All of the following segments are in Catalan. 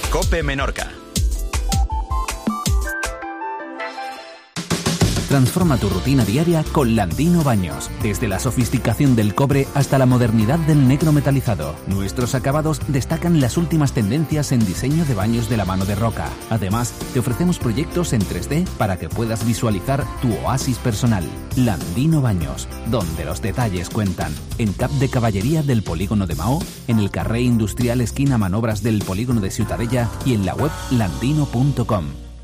COPE Menorca. Transforma tu rutina diaria con Landino Baños. Desde la sofisticación del cobre hasta la modernidad del negro metalizado, nuestros acabados destacan las últimas tendencias en diseño de baños de la mano de Roca. Además, te ofrecemos proyectos en 3D para que puedas visualizar tu oasis personal. Landino Baños, donde los detalles cuentan. En Cap de Caballería del Polígono de Maó, en el carrer industrial esquina Manobras del Polígono de Ciutadella y en la web landino.com.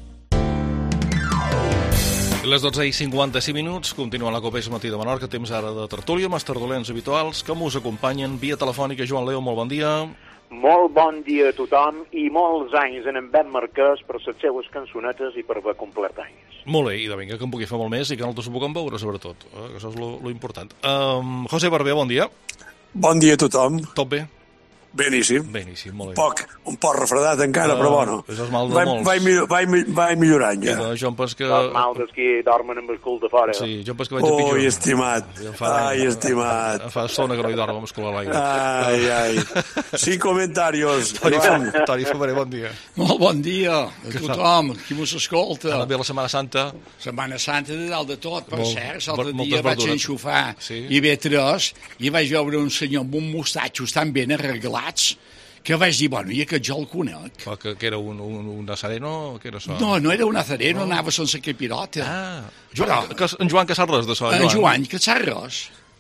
Les 12:55, continua la Copa Matí de Menorca, temps ara de tertúlia amb els tardolents habituals que us acompanyen via telefònica. Joan Leo, molt bon dia. Molt bon dia a tothom i molts anys en Ben Marquès per les seues cançonetes i per haver complert anys. Molt bé, i de vinga, que en pugui fer molt més i que nosaltres ho puguem veure, sobretot. Que això és lo important. José Barber, bon dia. Bon dia a tothom. Tot bé? Beníssim. Beníssim, molt bé. Un poc refredat encara, però bueno. Això és mal de molts. Vaig millorant, ja. Jo em penso que... Els mal dels que dormen amb el cul de fora. Sí, jo em penso que vaig a pitjor. Ui, estimat. Estimat. Fa estona que no hi dormo amb el cul a l'aire. Ai. 5 comentarios. Toni Favaré, bon dia. Molt bon dia a tothom, qui mos escolta. Ha anat bé la Setmana Santa? Setmana Santa de dalt de tot, per cert. L'altre dia vaig enxufar IB3 i vaig veure un senyor amb un mostatxos tan ben arreglat que vaig dir, bueno, i aquest jo el conec. Que era un nazareno? Que era això? No era un nazareno, anava sense capirota. En Joan que sap res d'això. En Joan que sap res.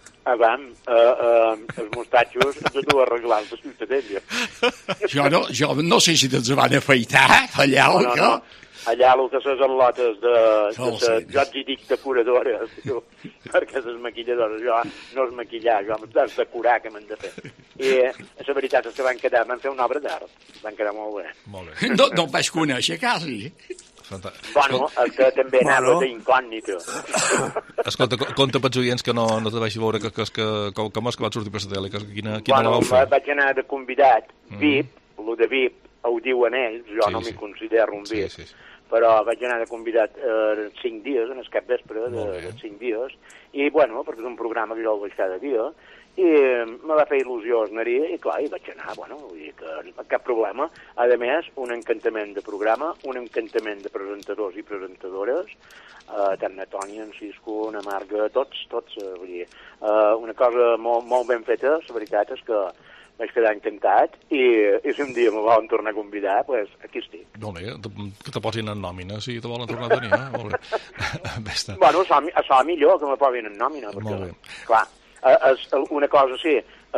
Els mostatxos ens ho arreglant a Ciutadella. Jo no sé si te'ls van afaitar allà o què. Allà el que les al·lotes jo et dic decoradores, perquè les maquilladores, jo no és maquillar, jo has de curar que m'han de fer. I la veritat és que van fer una obra d'art, van quedar molt bé. No el vaig conèixer, quasi. Bueno, és que també anava d'incògnita. Escolta, conta pels oients que no te vaig veure com és que va sortir per la tele, quina la vau fer? Vaig anar de convidat, VIP, el de VIP ho diuen ells, jo no m'hi considero un VIP, però vaig anar de convidat 5 dies, en el cap vespre de 5 dies, i bueno, perquè és un programa que jo el veig cada dia, i me va fer il·lusió anar-hi, i clar, hi vaig anar, bueno, vull dir que cap problema. A més, un encantament de programa, un encantament de presentadors i presentadores, tant na Toni, en Cisco, na Marga, tots, vull dir, una cosa molt ben feta, la veritat és que vaig quedar encantat i si un dia me volen tornar a convidar, doncs aquí estic. Molt bé, que te posin en nòmina si te volen tornar a tenir, Molt bé. Bueno, això millor que me posin en nòmina, perquè, clar, una cosa sí,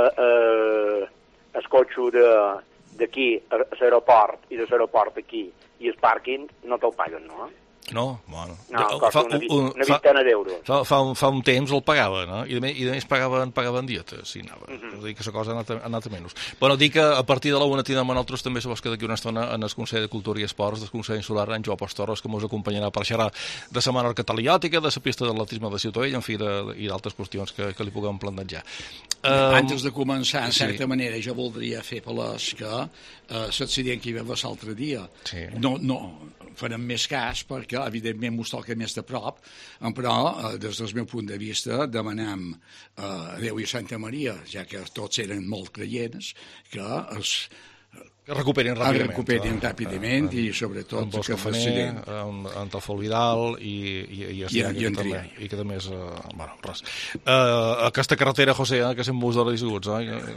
el cotxe d'aquí a l'aeroport i de l'aeroport aquí i el pàrquing no te'l paguen, no? No, bueno. No, costa una vintena d'euros. Fa un temps el pagava, no? I a més pagaven dietes, si anava. És a dir, que la cosa ha anat a menys. Però dic que a partir de la 1 tindrem nosaltres també se vos que d'aquí una estona en el Consell de Cultura i Esports, del Consell Insular, en Joan Torres, que ens acompanyarà per xerrar de la Menorca Taliòtica, de la pista d'atletisme de Ciutadella, en fi, i d'altres qüestions que li puguem plantejar. Antes de començar, en certa manera, jo voldria fer palès que l'accident que hi va passar l'altre dia no farem més cas perquè, evidentment, mos toca més de prop, però, des del meu punt de vista, demanem a Déu i a Santa Maria, ja que tots eren molt creients, que recuperin ràpidament i, sobretot, que facin en Tafol Vidal i que també és... Bueno, res. Aquesta carretera, José, que se'n bus d'hora disguts,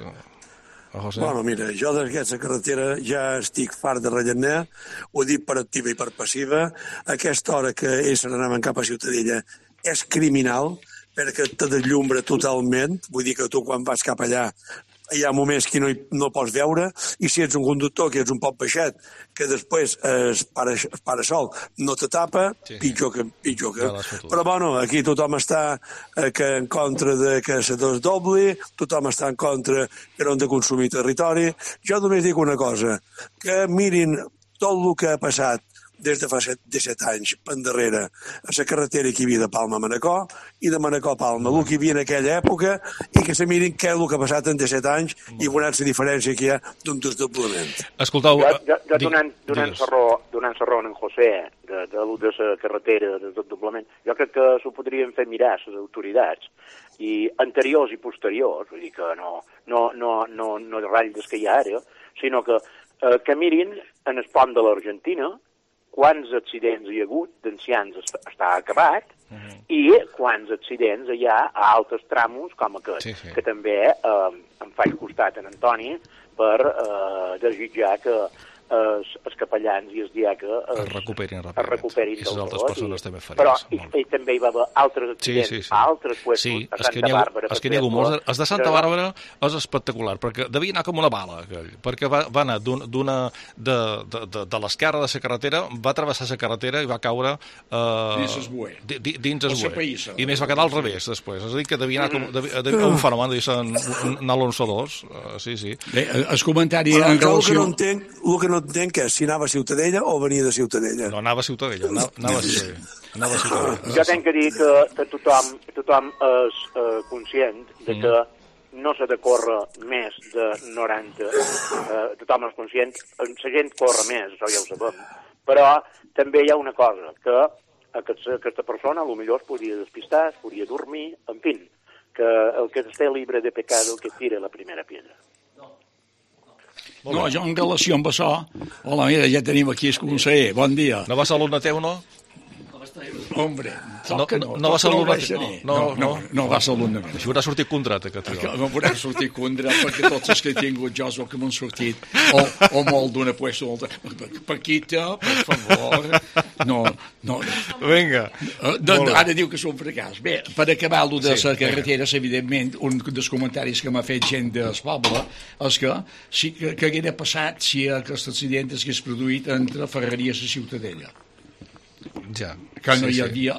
Bueno, mira, jo d'aquesta carretera ja estic fart de rellenar, ho dic per activa i per passiva. Aquesta hora que anem cap a Ciutadella és criminal, perquè te deslumbra totalment, vull dir que tu quan vas cap allà hi ha moments que no pots veure, i si ets un conductor que ets un poc baixet, que després es para sol, no te tapa, pitjor que. Però bueno, aquí tothom està en contra de que se desdobli, tothom està en contra que no han de consumir territori. Jo només dic una cosa, que mirin tot el que ha passat des de fa 17 anys endarrere a la carretera que hi havia de Palma a Manacor i de Manacor a Palma, el que hi havia en aquella època, i que se mirin què és el que ha passat en 17 anys i veuran la diferència que hi ha d'un desdoblament. Escoltau... Jo donant serró en José de la carretera de desdoblament, jo crec que s'ho podrien fer mirar les autoritats i anteriors i posteriors, vull dir que no ratlles que hi ha ara, sinó que mirin en el pont de l'Argentina, quants accidents hi ha hagut d'ancians està acabat, i quants accidents hi ha a altres tramos com aquest, que també em faig costat en Antoni per desitjar que els capellans i els diaques es recuperin del tot. I les altres persones també ferides. Però també hi va haver altres accidents a altres puestos, a Santa Bàrbara. És que n'hi ha molts. Els de Santa Bàrbara és espectacular, perquè devia anar com una bala, aquell, perquè va anar de l'esquerra de la carretera, va travessar la carretera i va caure dins el buer. I més va quedar al revés, després. És a dir, que devia anar com un fenomen, un Alonso 2. Sí. Bé, el comentari en relació... El que no entenc és si anava a Ciutadella o venia de Ciutadella. No, anava a Ciutadella. Jo tenc que dir que tothom és conscient de que no s'ha de córrer més de 90. Tothom és conscient, la gent corre més, això ja ho sabem. Però també hi ha una cosa, que aquesta persona potser es podia despistar, es podia dormir, en fi, que el que esté libre de pecado que tire la primera piedra. No, jo en relació amb això... Hola, mira, ja tenim aquí el conseller. Bon dia. No va ser alumne teu, no? Hombre, no va ser alumne teu. No va ser alumne meu. Això haurà sortit contracte, que tio. No haurà sortit contracte, perquè tots els que he tingut jo és el que m'han sortit o molt d'una puesta. Paquita, per favor. No. Vinga. Ara diu que és un fracàs. Bé, per acabar lo de les carreteres, evidentment, un dels comentaris que m'ha fet gent del poble és que sí que haguera passat si aquest accident s'hagués produït entre Ferreries i Ciutadella. Ja. Que no hi havia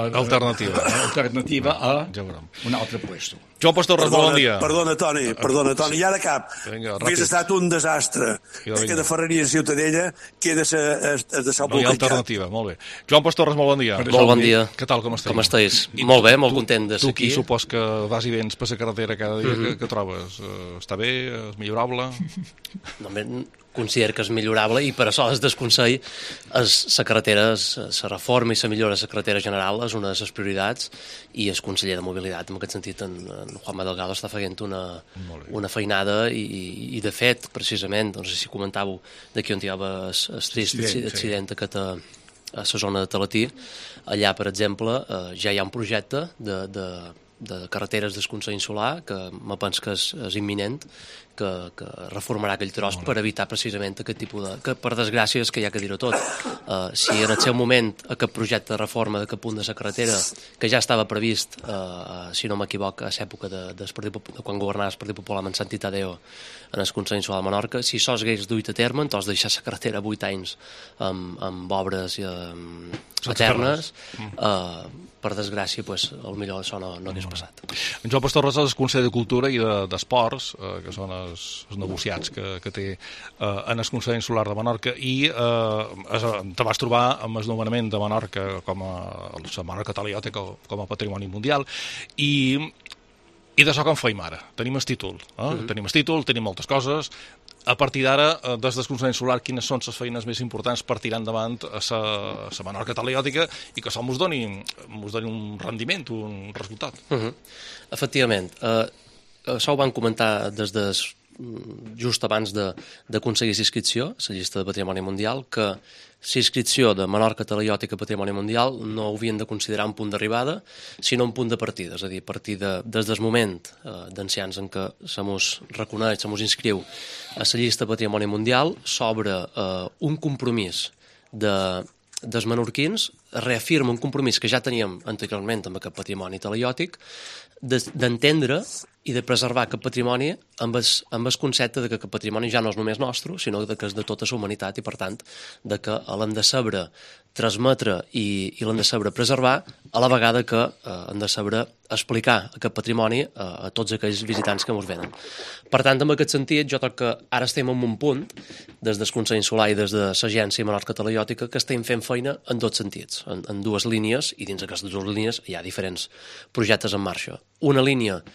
alternativa a un altre puesto. Joan Pastor, bon dia. Perdona, Toni, ja de cap. Hauria estat un desastre que de Ferreries a Ciutadella queda de no hi ha alternativa, molt bé. Joan Pastor, molt bon dia. Molt bon dia. Què tal, com esteu? Com estàs? Molt bé, molt content de ser aquí. Tu supos que vas i vens per la carretera cada dia, que trobes? Està bé? És millorable? No, considero que és millorable i per això es desconsell la carretera, la reforma i la millora de la carretera general és una de les prioritats i el conseller de Mobilitat, en aquest sentit, en Juanma Delgado, està fent una feinada i de fet, precisament, no sé si comentàveu d'aquí on hi havia el trist accident a la zona de Talatí, allà, per exemple, ja hi ha un projecte de carreteres del Consell Insular que me penso que és imminent, que reformarà aquell tros per evitar precisament aquest tipus de... que per desgràcia és que hi ha que dir-ho tot. Si en el seu moment aquest projecte de reforma d'aquest punt de la carretera, que ja estava previst, si no m'equivoc, a l'època de quan governava el Partit Popular amb Sant Tadeo en el Consell Insular de Menorca, si això s'hagués duit a terme, entonces deixar la carretera 8 anys amb obres eternes, per desgràcia, el millor això no hagués passat. En Joan Pastor Rosas és Consell de Cultura i d'Esports, que són els negociats que té en el Consell Insular de Menorca, i te vas trobar amb el nomenament de Menorca com a la Menorca Taliòtica com a patrimoni mundial, i d'això com feim ara? Tenim el títol, tenim moltes coses. A partir d'ara, des del Consell Insular, quines són les feines més importants per tirar endavant a la Menorca Taliòtica i que això mos doni un rendiment, un resultat? Efectivament. Això ho van comentar just abans d'aconseguir l'inscripció, la llista de Patrimoni Mundial, que la inscripció de Menorca Taliòtica a Patrimoni Mundial no ho havien de considerar un punt d'arribada, sinó un punt de partida, és a dir, partir des del moment d'ancians en què se mos reconeix, se mos inscriu a la llista de Patrimoni Mundial, s'obre un compromís dels menorquins, reafirma un compromís que ja teníem anteriorment amb aquest patrimoni taliòtic, d'entendre i de preservar aquest patrimoni amb el concepte de que aquest patrimoni ja no és només nostre, sinó que és de tota la humanitat i, per tant, de que l'hem de saber transmetre i l'hem de saber preservar a la vegada que hem de saber explicar aquest patrimoni a tots aquells visitants que ens venen. Per tant, en aquest sentit, jo crec que ara estem en un punt, des del Consell Insular i des de l'Agència Menorca Taliòtica, que estem fent feina en dos sentits, en dues línies, i dins d'aquestes dues línies hi ha diferents projectes en marxa. Una línia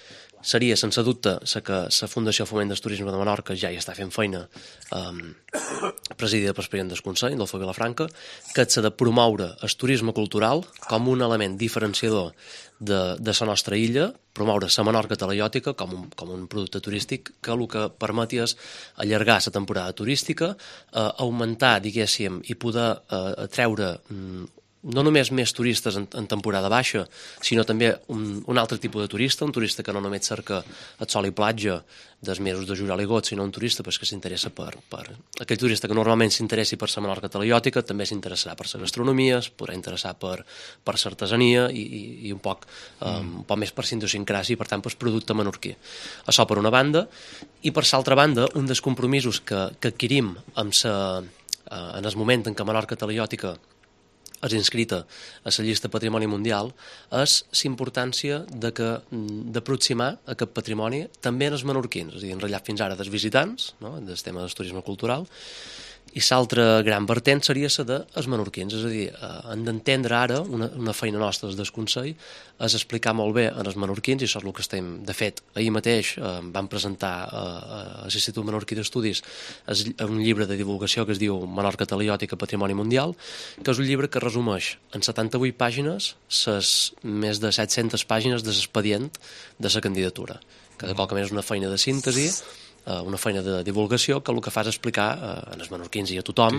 seria, sense dubte, que la Fundació Foment del Turisme de Menorca ja hi està fent feina, presidida pel president del Consell, Adolfo Vilafranca, que s'ha de promoure el turisme cultural com un element diferenciador de la nostra illa, promoure la Menorca talaiòtica com un producte turístic que el que permeti és allargar la temporada turística, augmentar, diguéssim, i poder atreure no només més turistes en temporada baixa, sinó també un altre tipus de turista, un turista que no només cerca el sol i platja dels mesos de juliol i agost, sinó un turista que s'interessa per aquell turista que normalment s'interessi per la Menorca talaiòtica, també s'interessarà per la gastronomia, es podrà interessar per l'artesania i un poc més per la idiosincràsia i per tant per el producte menorquí. Això per una banda, i per l'altra banda, un dels compromisos que adquirim en el moment en què Menorca talaiòtica és inscrita a la llista Patrimoni Mundial, és la importància d'aproximar aquest patrimoni també als menorquins, és a dir, enratllat fins ara dels visitants, no?, del tema del turisme cultural, i l'altra gran vertent seria la dels menorquins, és a dir, hem d'entendre ara, una feina nostra des del Consell, és explicar molt bé als menorquins, i això és el que estem, de fet, ahir mateix vam presentar a l'Institut Menorquí d'Estudis un llibre de divulgació que es diu Menorca talaiòtica Patrimoni Mundial, que és un llibre que resumeix en 78 pàgines les més de 700 pàgines de l'expedient de la candidatura, que de qualque manera és una feina de síntesi, una feina de divulgació que el que fa és explicar als menorquins i a tothom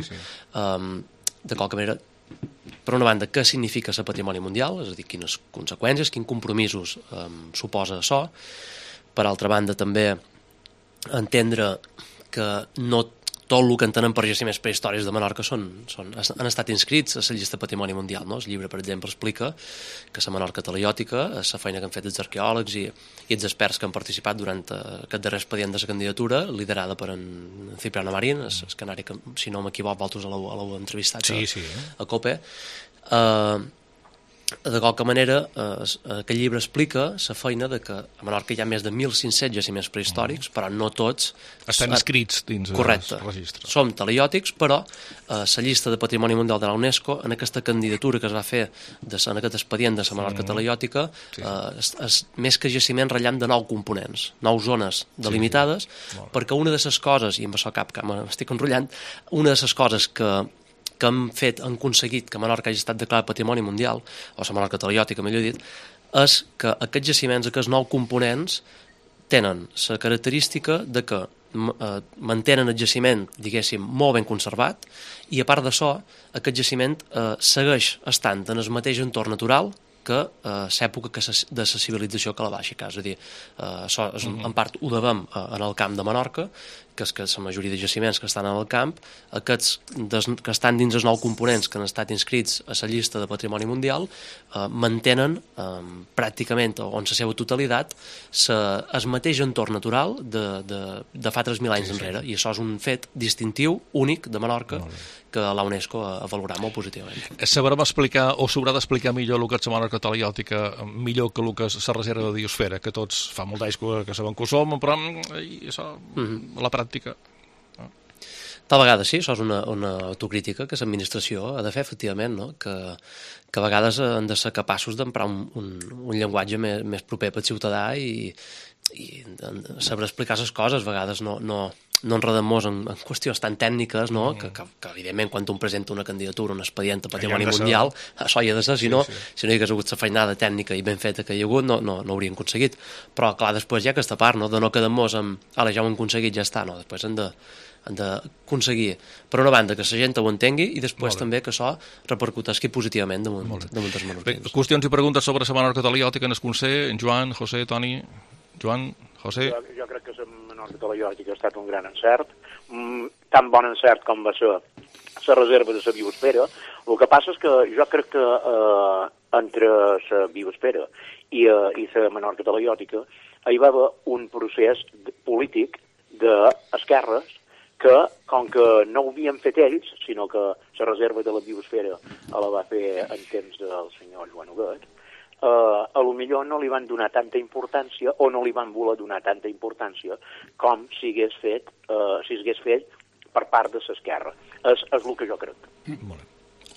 de qualque manera, per una banda, què significa el patrimoni mundial, és a dir, quines conseqüències, quins compromisos suposa això, per altra banda també entendre que no tot el que entenem per jaciments prehistoris de Menorca han estat inscrits a la llista Patrimoni Mundial, no? El llibre, per exemple, explica que la Menorca talaiòtica, la feina que han fet els arqueòlegs i els experts que han participat durant aquest darrer expedient de la candidatura, liderada per en Cipriano Marín, el canari que, si no m'equivoc, vosaltres l'heu entrevistat a COPE. De qualque manera, aquest llibre explica la feina de que a Menorca hi ha més de 1.500 jaciments prehistòrics, però no tots estan inscrits dins els registres. Correcte. Som talaiòtics, però la llista de Patrimoni Mundial de la UNESCO, en aquesta candidatura que es va fer en aquest expedient de la Menorca talaiòtica, més que jaciments ratllant de 9 components, 9 zones delimitades, perquè una de les coses, i amb això cap que m'estic enrotllant, una de les coses que han aconseguit que Menorca hagi estat declarat Patrimoni Mundial, o la Menorca talaiòtica, millor dit, és que aquests jaciments, aquests 9 components, tenen la característica de que mantenen el jaciment, diguéssim, molt ben conservat, i a part d'això, aquest jaciment segueix estant en el mateix entorn natural que l'època de la civilització que la va aixecar. És a dir, això en part ho devem en el camp de Menorca, que és que la majoria de jaciments que estan en el camp, aquests que estan dins els 9 components que han estat inscrits a la llista de Patrimoni Mundial, mantenen pràcticament, o en la seva totalitat, el mateix entorn natural de fa 3.000 anys enrere, i això és un fet distintiu, únic, de Menorca, que la UNESCO ha valorat molt positivament. Sabrem explicar, o s'haurà d'explicar millor el que és la Menorca talaiòtica, millor que el que és la reserva de biosfera, que tots fa molt d'anys que sabem que ho som, però això, la pràctica... Tal vegada sí, això és una autocrítica que l'administració ha de fer, efectivament, no? Que a vegades han de ser capaços d'emprar un llenguatge més proper pel ciutadà i saber explicar les coses. A vegades no enredem-nos en qüestions tan tècniques, no? Que evidentment quan un presenta una candidatura, un expedient a Patrimoni Mundial, això hi ha de ser, si no hi hagués hagut la feinada tècnica i ben feta que hi ha hagut, no hauríem aconseguit. Però clar, després hi ha aquesta part, no? De no quedar-nos amb ja ho hem aconseguit, ja està, no? Després han d'aconseguir, per una banda, que la gent ho entengui i després també que això repercuteixi positivament damunt dels menorquins. Qüestions i preguntes sobre la Menorca talaiòtica en el Consell, en Joan, José, Toni... Joan, José... Jo crec que la Menorca talaiòtica ha estat un gran encert, tan bon encert com va ser la reserva de la biosfera. El que passa és que jo crec que entre la biosfera i la Menorca talaiòtica hi va haver un procés polític d'esquerres que, com que no ho havien fet ells, sinó que la reserva de la biosfera la va fer en temps del senyor Joan Huguet, a lo millor no li van donar tanta importància o no li van voler donar tanta importància com si hagués fet per part de l'esquerra. És el que jo crec. Molt bé.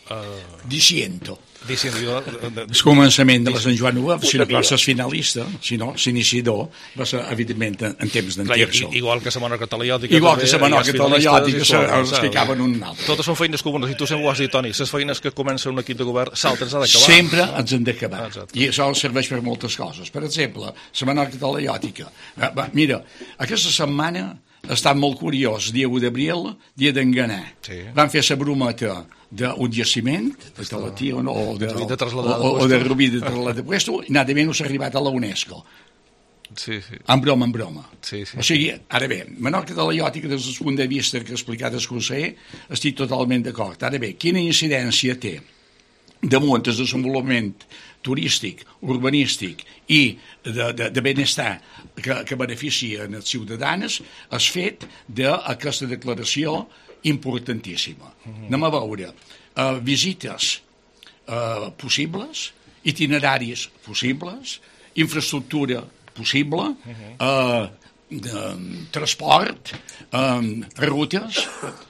Diciendo. El començament de la Sant Joan Uva, si no vas ser finalista, si no, s'iniciador, va ser, evidentment, en temps d'en Tirso. Igual que la Menorca Talaiòtica. Igual que la Menorca Talaiòtica, els ficaven un altre. Totes són feines comunes, i tu sempre ho has dit, Toni, les feines que comença un equip de govern, s'altres ha d'acabar. Sempre ens han d'acabar. I això serveix per moltes coses. Per exemple, la Menorca Talaiòtica. Mira, aquesta setmana ha estat molt curiós, dia 1 d'abril, dia d'enganar. Van fer la brometa d'un jaciment, de Talatí o de Rubí de Trasladar de Puesto, i nada menys s'ha arribat a la UNESCO. En broma. O sigui, ara bé, Menorca Talaiòtica, des del punt de vista que ha explicat el conseller, estic totalment d'acord. Ara bé, quina incidència té damunt el desenvolupament turístic, urbanístic i de benestar que beneficien els ciutadans el fet d'aquesta declaració importantíssima. Anem a veure visites possibles, itineraris possibles, infraestructura possible, transport, rutes,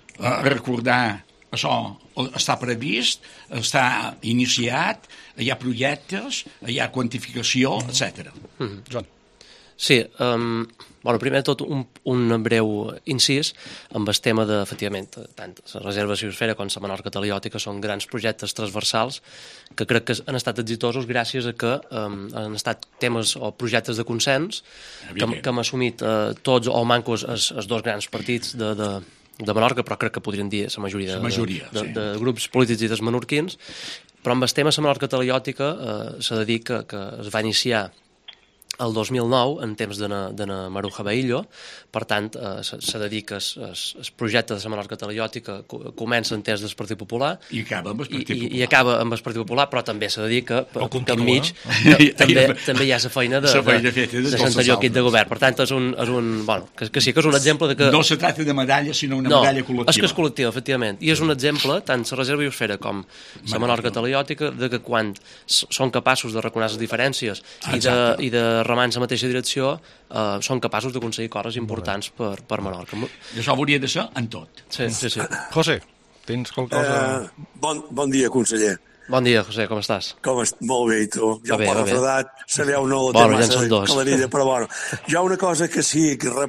recordar això està previst, està iniciat, hi ha projectes, hi ha quantificació, etc. Joan. Sí, primer de tot un breu incís amb el tema de, efectivament, tant la reserva biosfera com la Menorca Talaiòtica són grans projectes transversals que crec que han estat exitosos gràcies a que han estat temes o projectes de consens que hem assumit tots o mancos els dos grans partits de Menorca, però crec que podrien dir la majoria de grups polítics i dels menorquins, però amb el tema de la Menorca Talaiòtica s'ha de dir que es va iniciar el 2009, en temps de Maruja Baillo. Per tant, s'ha de dir que el projecte de la Menorca Talaiòtica comença en temps del Partit Popular i acaba amb el Partit Popular. I acaba amb el Partit Popular, però també s'ha de dir que enmig també hi ha la feina de l'anterior equip de govern. Per tant, és un que sí que és un exemple de que... No se tracta de medalla, sinó una medalla col·lectiva. És que és col·lectiva, efectivament. I és un exemple, tant la reserva biosfera com la Menorca Talaiòtica, de que quan són capaços de reconèixer les diferències i de remar en la mateixa direcció, són capaços d'aconseguir coses importants per Menorca. I això hauria de ser en tot. Sí. José, tens qualque cosa? Bon dia, conseller. Bon dia, José, com estàs? Molt bé, i tu? Ja un poc refredat, sabeu, no té massa calarilla, però bueno. Hi ha una cosa que sí, que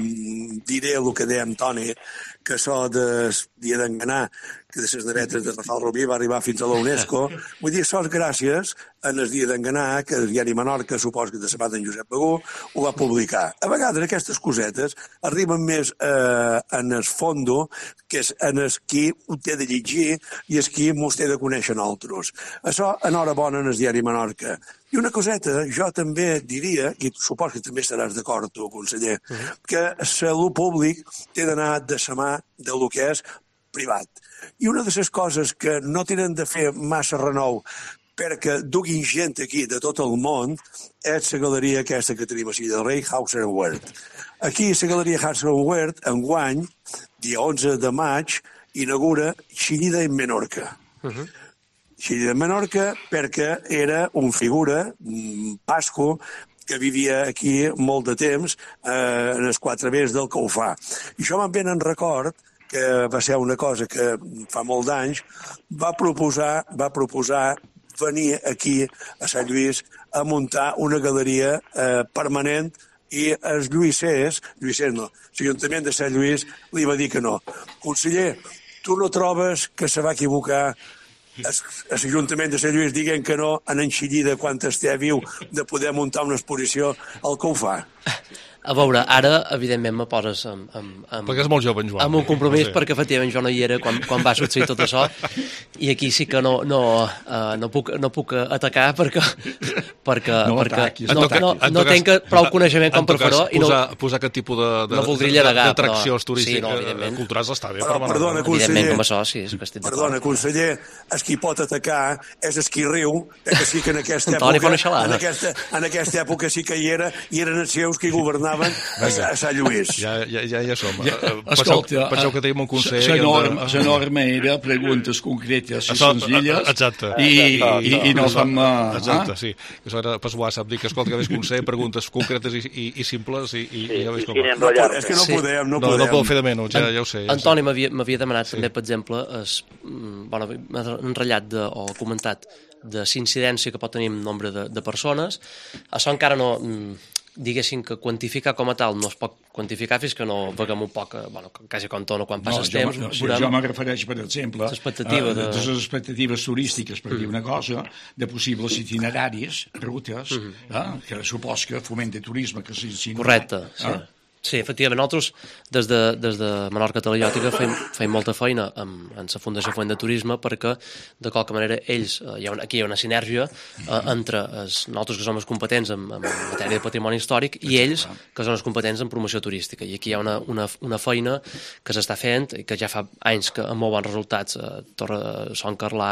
diré el que dèiem, Toni, que això del dia d'enganar, que de les nevetes de Rafael Rubí va arribar fins a la UNESCO. Vull dir, això és gràcies en el dia d'enganar, que el diari Menorca, supos que de sabat en Josep Begú, ho va publicar. A vegades aquestes cosetes arriben més en el fondo, que és en el qui ho té de llegir i el qui m'ho té de conèixer nosaltres. Això, enhorabona en el diari Menorca. I una coseta, jo també diria, i supos que també estaràs d'acord tu, conseller, que salut públic té d'anar de la mà del que és privat. I una de les coses que no tenen de fer massa renou perquè duguin gent aquí de tot el món és la galeria aquesta que tenim així, del rei Hauser Wirth. Aquí, la galeria Hauser Wirth, enguany, dia 11 de maig, inaugura Xillida en Menorca. Xillida en Menorca perquè era un figura, un pasco, que vivia aquí molt de temps, en els 4 vés del que ho fa. I això me'n ben en record que va ser una cosa que fa molt d'anys, va proposar venir aquí a Sant Lluís a muntar una galeria permanent i els lluïssers no, l'Ajuntament de Sant Lluís li va dir que no. Conseller, tu no trobes que se va equivocar l'Ajuntament de Sant Lluís diguent que no en Xillida quan estigui viu de poder muntar una exposició al que ho fa? A veure, ara, evidentment, me poses perquè és molt jove, en Joan. Amb un compromís, perquè, efectivament, jo no hi era quan va succeir tot això, i aquí sí que no puc atacar perquè no tinc prou coneixement com per fer-ho. Posar aquest tipus d'atraccions turístiques culturals està bé. Perdona, conseller, perdona, conseller, el qui pot atacar és el qui riu, que sí que en aquesta època sí que hi eren els seus que governaven a Sant Lluís. Ja som. Escolta, penseu que tenim un consell... La norma era preguntes concretes dites senzilles i no fem... Exacte, sí. Això era pas WhatsApp, dic, escolta, que consell, preguntes concretes i simples i ja veus com... És que no podem. No podeu fer de menys, ja ho sé. Antoni m'havia demanat també, per exemple, m'ha enratllat o comentat de l'incidència que pot tenir en nombre de persones. Això encara no... diguéssim que quantificar com a tal no es pot quantificar fins que no veguem un poc, quasi com tono, quan passa el temps... Jo me refereix, per exemple, a les expectatives turístiques, per dir una cosa, de possibles itineraris, rutes, que supos que fomenta turisme. Correcte, sí. Sí, efectivament, nosaltres des de Menorca Talaiòtica feim molta feina en la Fundació Foment de Turisme perquè, de qualque manera, ells, aquí hi ha una sinergia entre nosaltres que som els competents en matèria de patrimoni històric i ells que són els competents en promoció turística. I aquí hi ha una feina que s'està fent i que ja fa anys que amb molt bons resultats, Son Carlà,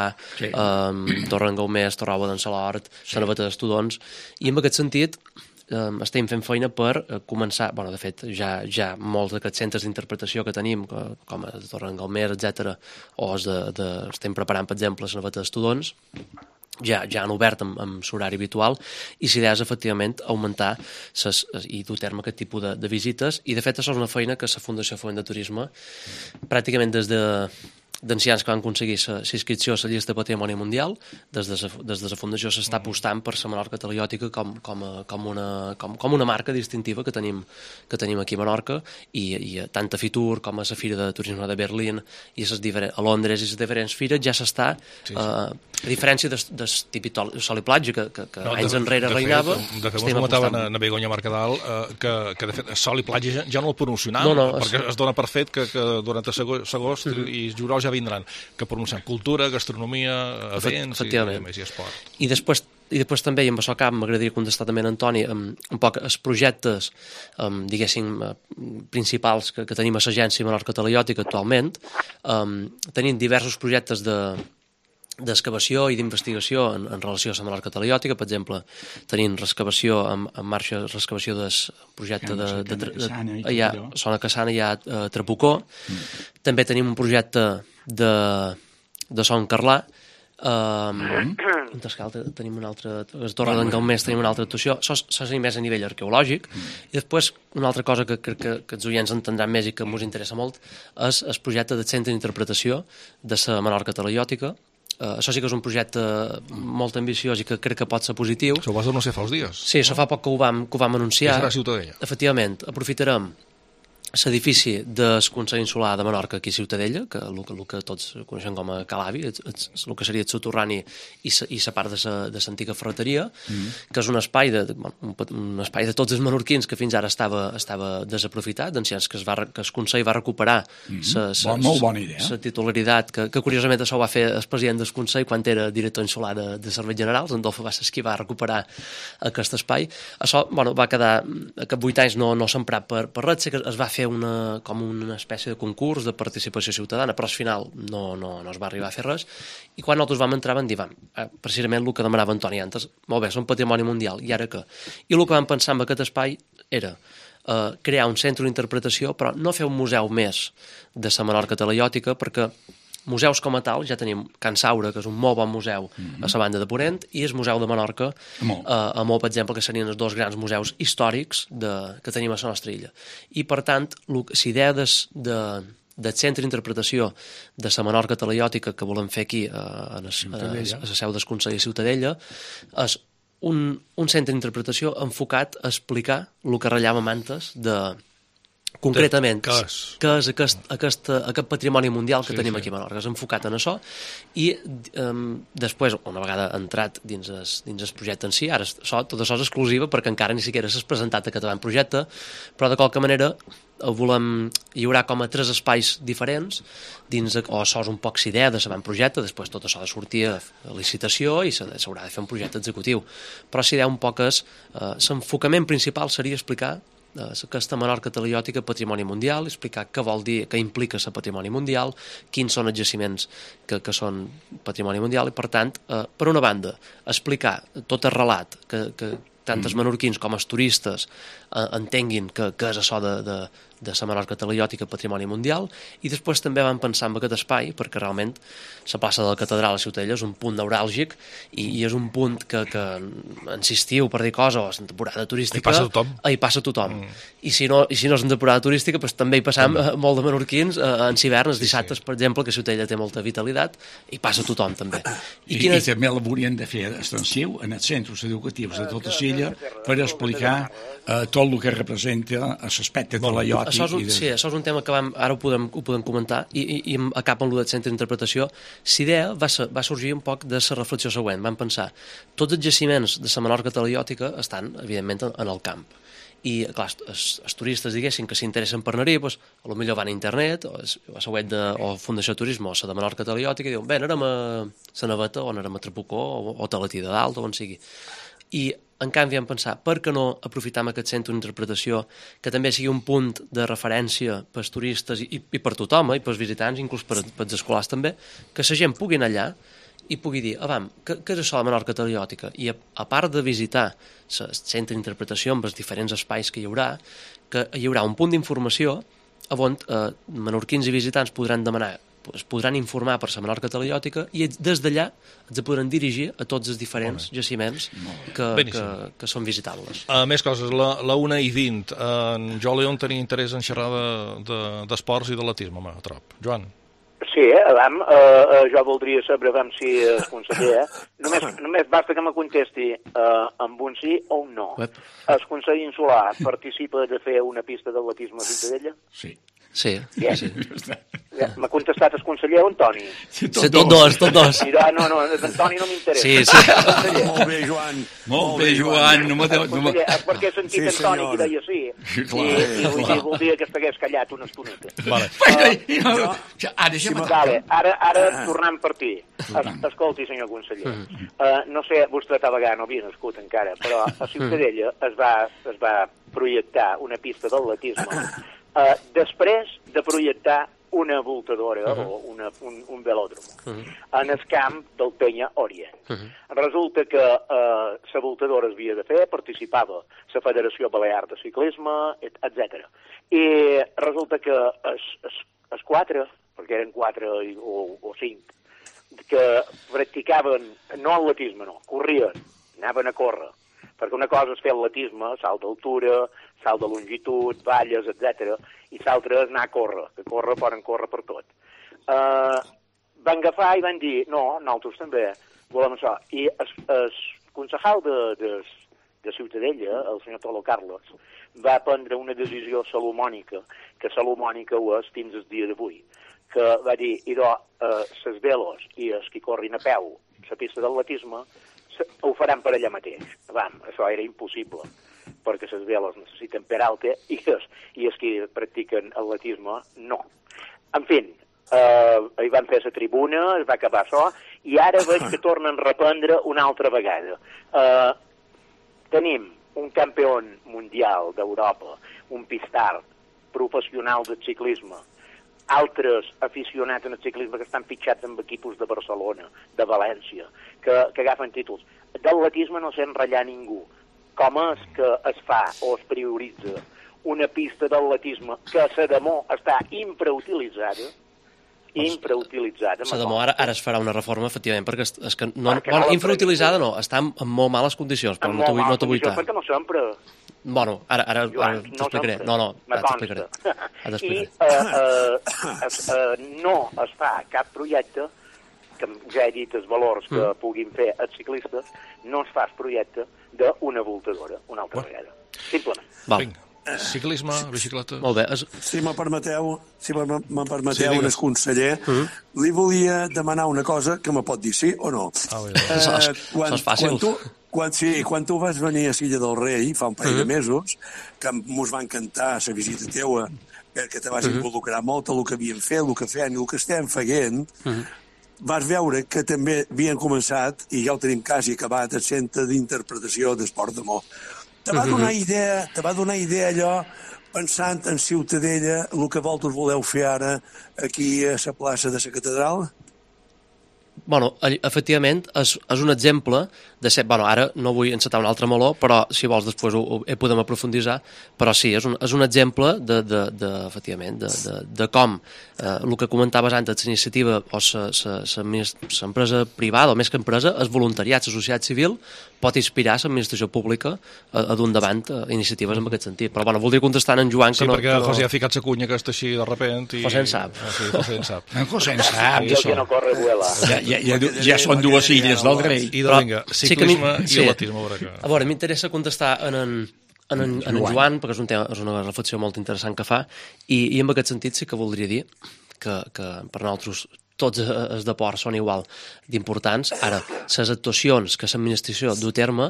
Torre d'en Gaumés, Torroba d'en Salort, Sant Abate d'Estudons, i en aquest sentit estem fent feina per començar, de fet, ja molts d'aquests centres d'interpretació que tenim, com el Torre d'en Galmer, etc., o estem preparant, per exemple, Sant Abate d'Estudons, ja han obert amb l'horari habitual, i l'idea és, efectivament, augmentar i dur a terme aquest tipus de visites, i, de fet, això és una feina que la Fundació Foment de Turisme, pràcticament des d'ancians que van aconseguir l'inscripció a la llista de Patrimoni Mundial, des de la Fundació s'està apostant per la Menorca Talaiòtica com una marca distintiva que tenim aquí a Menorca, i tant a Fitur com a la Fira de Turisme de Berlín i a Londres i les diferents fires ja s'està, a diferència del típic sol i platja que anys enrere reinava. De fet, ens comentaven a Begoña Mercadal que de fet sol i platja ja no el promocionava, perquè es dona per fet que durant l'agost i juliol ja vindran, que pronunciem cultura, gastronomia, events i esport. I després també, i amb això cap, m'agradaria contestar també a Antoni, un poc els projectes, diguéssim, principals que tenim a l'Agència Menorca Talaiòtica actualment. Tenim diversos projectes d'excavació i d'investigació en relació a la Menorca Talaiòtica. Per exemple, tenim en marxa l'excavació del projecte Zona Cassana i a Trapucó. També tenim un projecte de Son Carlà. Tenim una altra, a Torre d'en Galmés tenim una altra actuació. Això és més a nivell arqueològic. I després una altra cosa que els oients entendran més i que ens interessa molt és el projecte del Centre d'Interpretació de la Menorca Talaiòtica. Això sí que és un projecte molt ambiciós i que crec que pot ser positiu. Això ho vas anunciar fa uns dies. Sí, això fa poc que ho vam anunciar. I serà a Ciutadella. Efectivament, aprofitarem l'edifici del Consell Insular de Menorca aquí a Ciutadella, que el que tots coneixem com a Calavi, el que seria el soterrani i la part de l'antiga ferreteria, que és un espai de tots els menorquins que fins ara estava desaprofitat, d'ancians que el Consell va recuperar la titularitat, que curiosament això ho va fer el president del Consell quan era director insular de Serveis Generals, Andolfo Bassas, qui va recuperar aquest espai. Això va quedar, aquests 8 anys no s'ha emprat per res, que es va fer com una espècie de concurs de participació ciutadana, però al final no es va arribar a fer res, i quan nosaltres vam entrar vam dir, precisament el que demanava Antoni antes, molt bé, som patrimoni mundial, i ara què? I el que vam pensar en aquest espai era crear un centre d'interpretació, però no fer un museu més de la Menorca Talaiòtica, perquè museus com a tal, ja tenim Can Saura, que és un molt bon museu a la banda de Ponent, i el Museu de Menorca, a Mó, per exemple, que serien els dos grans museus històrics que tenim a la nostra illa. I, per tant, la idea del centre d'interpretació de la Menorca Talaiòtica que volem fer aquí a la seu del Consell de Ciutadella és un centre d'interpretació enfocat a explicar el que rellàvem antes concretament, què és aquest patrimoni mundial que tenim aquí a Menorca. És enfocat en això i després, una vegada entrat dins el projecte en si, ara tot això és exclusiva perquè encara ni siquiera s'ha presentat aquest avantprojecte, però de qualque manera hi haurà com a 3 espais diferents o això és un poc l'idea de l'avantprojecte, després tot això ha de sortir a licitació i s'haurà de fer un projecte executiu, però l'idea un poc és l'enfocament principal seria explicar aquesta Menorca Talaiòtica patrimoni mundial, explicar què vol dir, què implica ser patrimoni mundial, quins són els jaciments que són patrimoni mundial, i per tant, per una banda, explicar tot el relat, que tant els menorquins com els turistes entenguin què és això de de la Menorca Talaiòtica Patrimoni Mundial, i després també vam pensar en aquest espai, perquè realment la plaça de la Catedral a Ciutadella és un punt neuràlgic i és un punt que insistiu per dir coses, o en temporada turística hi passa tothom. I si no és en temporada turística, també hi passam molt de menorquins en hivern, els dissabtes, per exemple, que Ciutadella té molta vitalitat, hi passa tothom també. I també l'haurien de fer extensiu en els centres educatius de tota Silla per explicar tot el que representa l'aspecte talaiòtic. Sí, això és un tema que ara ho podem comentar, i acaba amb el del centre d'interpretació. L'idea va sorgir un poc de la reflexió següent. Vam pensar, tots els jaciments de la Menorca talaiòtica estan, evidentment, en el camp. I, clar, els turistes, diguéssim, que s'interessen per anar-hi, potser van a internet, o a la web de Fundació Turisme, o la de Menorca talaiòtica, i diuen, bé, anarem a la Naveta, o anarem a Trapucó, o Talatí de Dalt, o on sigui. I, en canvi, vam pensar, per què no aprofitar aquest centre d'interpretació que també sigui un punt de referència pels turistes i per tothom, i pels visitants, inclús pels escolars també, que la gent pugui anar allà i pugui dir, què és això de la Menorca talaiòtica? I a part de visitar el centre d'interpretació amb els diferents espais que hi haurà un punt d'informació on menorquins i visitants podran demanar, es podran informar per la Menorca talaiòtica i des d'allà ens podran dirigir a tots els diferents jaciments que són visitables. Més coses, la 1:20, en Joan León tenia interès en xerrar d'esports i d'atletisme, a trop. Joan? Sí, jo voldria saber si el conseller, només basta que me contesti amb un sí o un no. El conseller Insular participa de fer una pista d'atletisme a Ciutadella? Sí. M'ha contestat el conseller o Antoni? Tot dos. No, Antoni no m'interessa. Sí. Molt bé, Joan. Molt bé, Joan. Conseller, és perquè he sentit Antoni que deia sí, i voldria que estigués callat una estoneta. Ara tornem per ti. Escolti, senyor conseller, no sé, vostè a vegades no havia nascut encara, però a Ciutadella es va projectar una pista d'atletisme després de projectar una voltadora o un velòdrom en el camp del Penya Orient. Resulta que la voltadora es havia de fer, participava la Federació Balear de Ciclisme, etc. I resulta que els quatre, perquè eren 4 o 5, que practicaven, no atletisme, no, corrien, anaven a córrer, perquè una cosa és fer atletisme, salt d'altura, salt de longitud, valles, etc. I l'altra és anar a córrer, que poden córrer per tot. Van agafar i van dir, no, nosaltres també volem això. I el concejal de Ciutadella, el senyor Tolo Carlos, va prendre una decisió salomònica, que salomònica ho és fins al dia d'avui, que va dir, les velos i els que corrin a peu, la pista d'atletisme, ho faran per allà mateix. Això era impossible, perquè les veles necessiten peralte i els que practiquen atletisme no. En fi, hi van fer la tribuna, es va acabar això, i ara veig que tornen a reprendre una altra vegada. Tenim un campió mundial d'Europa, un pistard professional de ciclisme, altres aficionats en el ciclisme que estan fitxats amb equipos de Barcelona, de València, que agafen títols. D'atletisme no se'n ratllar ningú. Com és que es fa o es prioritza una pista d'atletisme que a Sedemó està infrautilitzada? Sedemó ara es farà una reforma, efectivament, perquè és que infrautilitzada no, està en molt males condicions, però no t'ho vull perquè no sempre... Bueno, ara t'explicaré. No, t'explicaré. I no es fa cap projecte, que ja he dit els valors que puguin fer els ciclistes, no es fa el projecte d'una voltadora, una altra vegada. Simplement. Vinga. Ciclisme, bicicleta... Molt bé. Si me permeteu, el conseller, li volia demanar una cosa que me pot dir sí o no. Això és fàcil. Quan tu vas venir a Silla del Rei, fa un parell de mesos, que mos va encantar la visita teua, perquè te vas involucrar molt en el que havíem fet, el que fem i el que estem fent, vas veure que també havien començat, i ja ho tenim quasi acabat, el centre d'interpretació d'Esport de Mo. Te va donar idea allò, pensant en Ciutadella, el que vosaltres voleu fer ara aquí a la plaça de la Catedral? Bueno, efectivament, és un exemple de ser... Bueno, ara no vull encetar un altre meló, però si vols després ho podem aprofunditzar, però sí, és un exemple efectivament, de com el que comentaves antes, l'iniciativa o l'empresa privada, o més que empresa, el voluntariat, la societat civil, pot inspirar l'administració pública a dur endavant iniciatives en aquest sentit. Però, bueno, voldria contestar en Joan que no... Sí, perquè José ha ficat sa cunya aquesta així de repent i... José en sap. Sí, José en sap. En José en sap, això. Que no corre vuela. Ja són dues illes del rei. I de vinga, ciclisme i atletisme. A veure, m'interessa contestar en Joan, perquè és una reflexió molt interessant que fa, i en aquest sentit sí que voldria dir que per nosaltres tots els deports són igual d'importants. Ara, les actuacions que l'administració du a terme,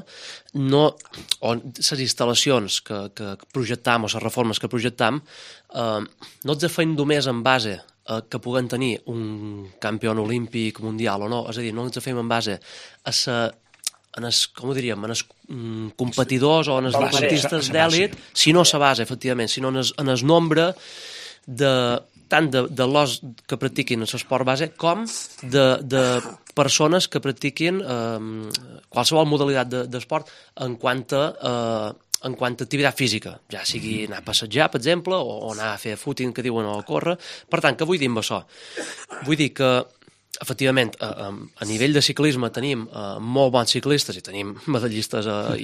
o les instal·lacions que projectam o les reformes que projectam, no ens fem només en base que puguem tenir un campió olímpic mundial o no, és a dir, no ens fem en base en els competidors o en els deportistes d'èlit, sinó a base, efectivament, sinó en el nombre tant de los que practiquin l'esport base com de persones que practiquin qualsevol modalitat d'esport en quant a activitat física, ja sigui anar a passejar, per exemple, o anar a fer footing, que diuen, o a córrer. Per tant, què vull dir amb això? Vull dir que efectivament, a nivell de ciclisme tenim molt bons ciclistes i tenim medallistes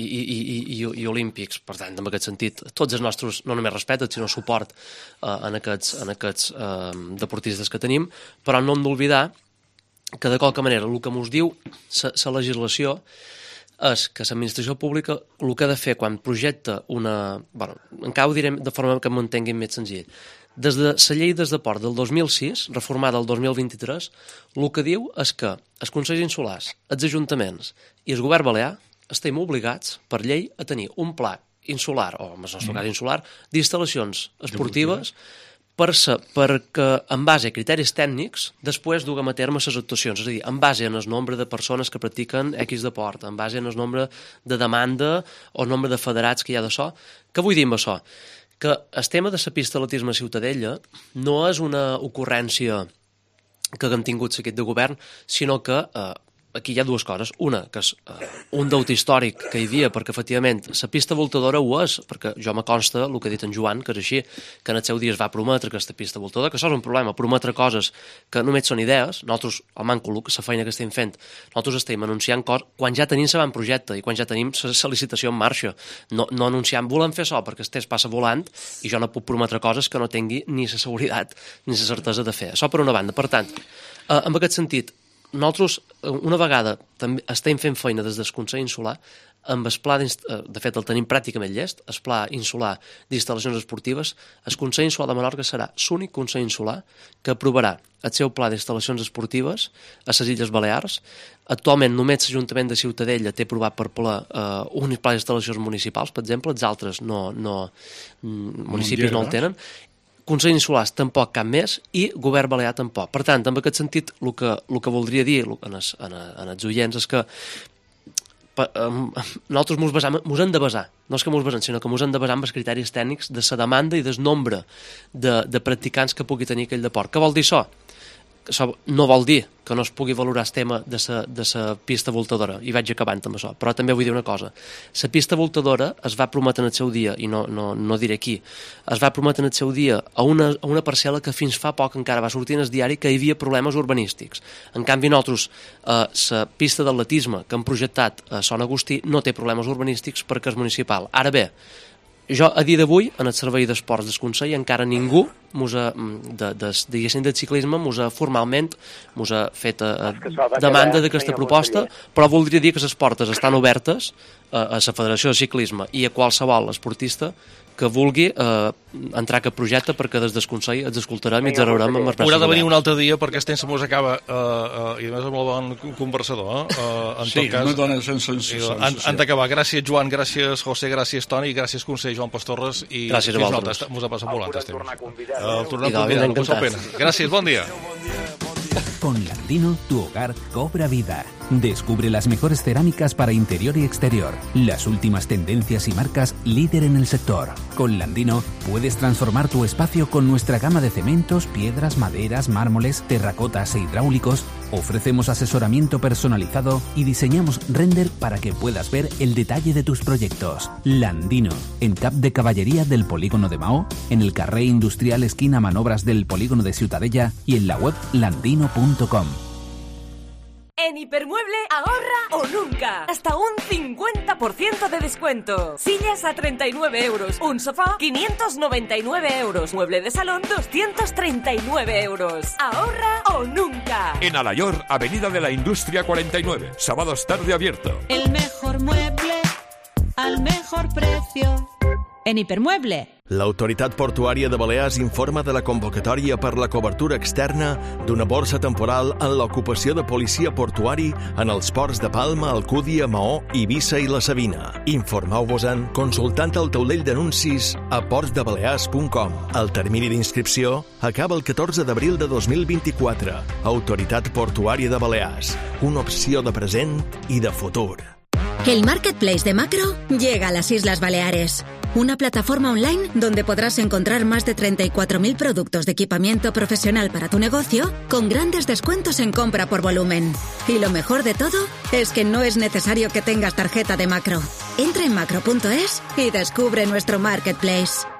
i olímpics, per tant, en aquest sentit, tots els nostres, no només respecte, sinó suport en aquests deportistes que tenim, però no hem d'oblidar que, de qualque manera, el que ens diu la legislació és que l'administració pública el que ha de fer quan projecta una... Bueno, encara ho direm de forma que m'entenguin més senzill. Des de la llei del deport del 2006, reformada el 2023, el que diu és que els consells insulars, els ajuntaments i el govern balear estem obligats, per llei, a tenir un pla insular, o en el nostre cas insular, d'instal·lacions esportives perquè, en base a criteris tècnics, després duguem a terme les actuacions, és a dir, en base en el nombre de persones que practiquen X deport, en base en el nombre de demanda o el nombre de federats que hi ha d'això. Què vull dir amb això? Que el tema de la pista d'atletisme a Ciutadella no és una ocurrència que haguem tingut l'equip de govern, sinó que aquí hi ha dues coses. Una, que és un deute històric que hi havia, perquè efectivament la pista voltadora ho és, perquè jo me consta el que ha dit en Joan, que és així, que en el seu dia es va prometre aquesta pista voltadora, que això és un problema, prometre coses que només són idees. Nosaltres, al Manco, la feina que estem fent, nosaltres estem anunciant coses quan ja tenim l'avantprojecte i quan ja tenim la licitació en marxa. No anunciant, volem fer això, perquè el temps passa volant i jo no puc prometre coses que no tingui ni la seguretat ni la certesa de fer. Això per una banda. Per tant, en aquest sentit, nosaltres, una vegada, també estem fent feina des del Consell Insular amb el pla, de fet el tenim pràcticament llest, el pla insular d'instal·lacions esportives. El Consell Insular de Menorca serà l'únic Consell Insular que aprovarà el seu pla d'instal·lacions esportives a les Illes Balears. Actualment només l'Ajuntament de Ciutadella té aprovat per ple un pla d'instal·lacions municipals, per exemple, els altres municipis no el tenen. Consell Insulars tampoc cap més i govern balear tampoc. Per tant, en aquest sentit, el que voldria dir en els oients és que nosaltres ens hem de basar, no és que ens basem, sinó que ens hem de basar en els criteris tècnics de la demanda i del nombre de practicants que pugui tenir aquell deport. Què vol dir això? Això no vol dir que no es pugui valorar el tema de la pista voltadora, i vaig acabant amb això, però també vull dir una cosa. La pista voltadora es va prometre en el seu dia, i no diré qui, es va prometre en el seu dia a una parcel·la que fins fa poc encara va sortir en el diari que hi havia problemes urbanístics. En canvi, nosaltres, la pista d'atletisme que hem projectat a Son Agustí no té problemes urbanístics perquè és municipal. Ara bé, jo, a dia d'avui, en el servei d'esports del Consell, encara ningú del ciclisme formalment ha fet demanda d'aquesta proposta, però voldria dir que les portes estan obertes a la Federació de Ciclisme i a qualsevol esportista que vulgui entrar a aquest projecte, perquè des del Consell ens escoltarem i ens arreurem amb els braços. Haurà de venir un altre dia perquè el temps se mos acaba i a més amb el bon conversador. Sí, no dona sensació. Han d'acabar. Gràcies, Joan, gràcies, José, gràcies, Toni, i gràcies, Consell Joan Pastorres. Gràcies a vosaltres. Mos ha passat volant. El tornar a convidar. Gràcies, bon dia. Con Landino, tu hogar cobra vida. Descubre las mejores cerámicas para interior y exterior, las últimas tendencias y marcas líder en el sector. Con Landino puedes transformar tu espacio con nuestra gama de cementos, piedras, maderas, mármoles, terracotas e hidráulicos Ofrecemos asesoramiento personalizado y diseñamos render para que puedas ver el detalle de tus proyectos. Landino, en Cap de Caballería del Polígono de Maó, en el carrer industrial esquina Manobras del Polígono de Ciutadella y en la web landino.com. En Hipermueble, ahorra o nunca. Hasta un 50% de descuento. Sillas a 39 euros. Un sofá, 599 euros. Mueble de salón, 239 euros. Ahorra o nunca. En Alayor, Avenida de la Industria 49. Sábados tarde abierto. El mejor mueble al mejor precio. En Hipermueble. L'Autoritat Portuària de Balears informa de la convocatòria per la cobertura externa d'una borsa temporal en l'ocupació de policia portuari en els ports de Palma, Alcúdia, Maó, Eivissa i la Sabina. Informeu-vos-en consultant el taulell d'anuncis a portsdebalears.com. El termini d'inscripció acaba el 14 d'abril de 2024. Autoritat Portuària de Balears. Una opció de present i de futur. El Marketplace de Macro llega a las Islas Baleares. Una plataforma online donde podrás encontrar más de 34.000 productos de equipamiento profesional para tu negocio con grandes descuentos en compra por volumen. Y lo mejor de todo es que no es necesario que tengas tarjeta de Macro. Entra en macro.es y descubre nuestro Marketplace.